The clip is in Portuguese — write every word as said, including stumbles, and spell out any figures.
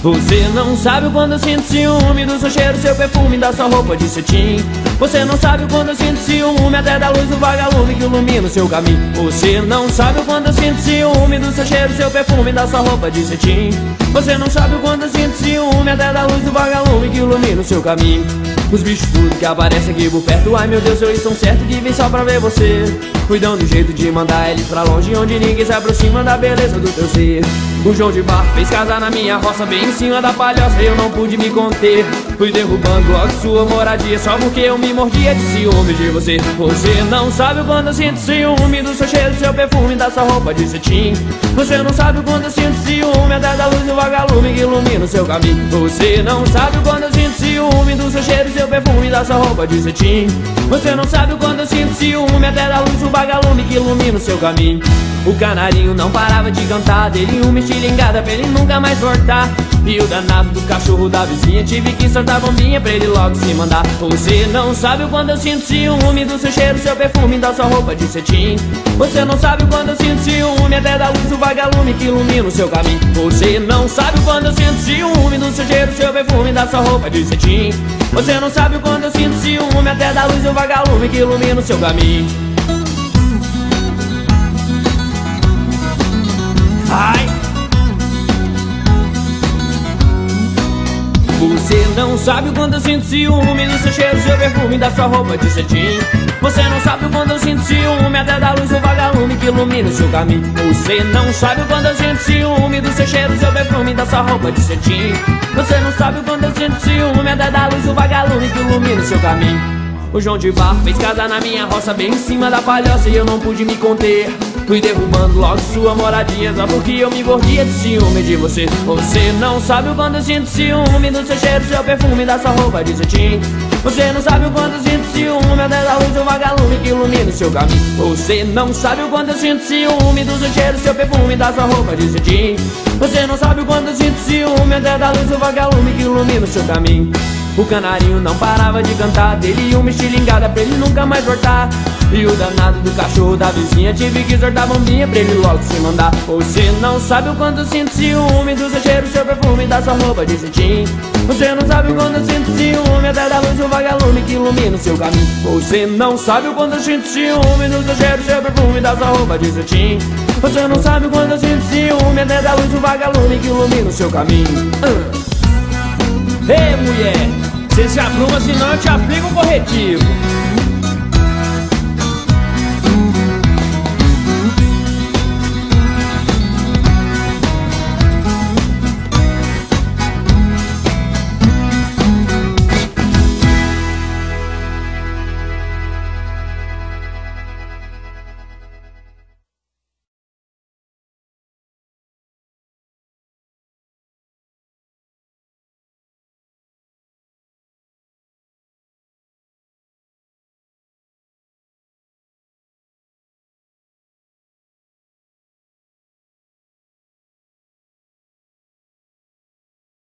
Você não sabe quando eu sinto ciúme do seu cheiro, seu perfume, da sua roupa de cetim. Você não sabe quando eu sinto ciúme até da luz do vagalume que ilumina o seu caminho. Você não sabe quando eu sinto ciúme do seu cheiro, seu perfume, da sua roupa de cetim. Você não sabe quando eu sinto ciúme até da luz do vagalume que ilumina o seu caminho. Os bichos tudo que aparecem aqui por perto, ai meu Deus, eles são certo que vem só pra ver você. Cuidam do jeito de mandar eles pra longe, onde ninguém se aproxima da beleza do teu ser. O João de Barro fez casa na minha roça, bem em cima da palhoça, eu não pude me conter. Fui derrubando logo sua moradia, só porque eu me mordia de ciúme de você. Você não sabe quando eu sinto ciúme do seu cheiro, seu perfume, da sua roupa de cetim. Você não sabe quando eu sinto ciúme até da luz do vagalume que ilumina o seu caminho. Você não sabe quando eu sinto ciúme do seu cheiro, seu perfume, da sua roupa de cetim. Você não sabe quando eu sinto ciúme até da luz do vagalume que ilumina o seu caminho. O canarinho não parava de cantar, dele uma estilingada pra ele nunca mais voltar. E o danado do cachorro da vizinha, tive que soltar bombinha pra ele logo se mandar. Você não sabe quando eu sinto ciúme do seu cheiro, seu perfume, da sua roupa de cetim. Você não sabe quando eu sinto ciúme até da luz do vagalume que ilumina o seu caminho. Você não sabe quando eu sinto ciúme do seu cheiro, seu perfume, da sua roupa de cetim. Você não sabe quando eu sinto ciúme até da luz do vagalume que ilumina o seu caminho. Ai! Você não sabe quando eu sinto ciúme do seu cheiro, seu perfume, da sua roupa de cetim. Você não sabe quando eu sinto ciúme até da luz do vagalume que ilumina o seu caminho. Você não sabe quando eu sinto ciúme do seu cheiro, seu perfume, da sua roupa de cetim. Você não sabe quando eu sinto ciúme até da luz do vagalume que ilumina o seu caminho. O João de Barro fez casa na minha roça, bem em cima da palhoça, e eu não pude me conter. Fui derrubando logo sua moradia, só porque eu me mordia de ciúme de você. Você não sabe o quando eu sinto ciúme do seu cheiro, seu perfume, da sua roupa de cetim. Você não sabe o quando eu sinto ciúme até da luz do vagalume que ilumina o seu caminho. Você não sabe o quando eu sinto ciúme do seu cheiro, seu perfume, da sua roupa de cetim. Você não sabe o quando eu sinto ciúme até da luz do vagalume que ilumina o seu caminho. O canarinho não parava de cantar, dele uma estilingada pra ele nunca mais voltar. E o danado do cachorro da vizinha, tive que soltar bombinha pra ele logo se mandar. Você não sabe o quanto eu sinto ciúme do seu cheiro, seu perfume, da sua roupa de cetim. Você não sabe o quanto eu sinto ciúme até da luz do vagalume que ilumina o seu caminho. Você não sabe o quanto eu sinto ciúme do seu cheiro, seu perfume, da sua roupa de cetim. Você não sabe o quanto eu sinto ciúme até da luz do vagalume que ilumina o seu caminho. uh. Ei, mulher, você se apruma, senão eu te aplico o corretivo.